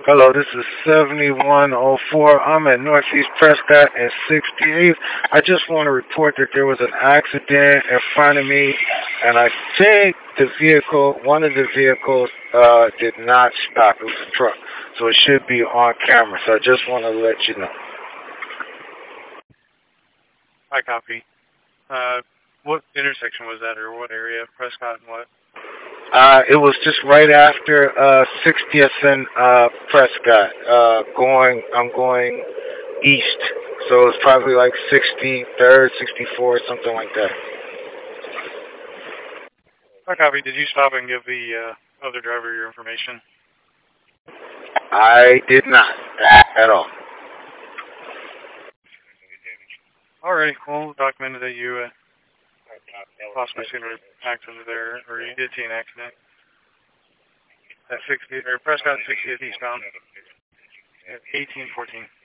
Hello, this is 7104. I'm at Northeast Prescott and 68th. I just want to report that there was an accident in front of me, and I think one of the vehicles, did not stop. It was a truck, so it should be on camera. So I just want to let you know. I copy. What intersection was that, or what area? Prescott and what? It was just right after 60th and Prescott. I'm going east, so it's probably like 63rd, 64, something like that. I copy. Did you stop and give the other driver your information? I did not at all. Alrighty, well, documented that you possibly seen an accident there, or you did see an accident at 60, or Prescott 60th eastbound at 1814.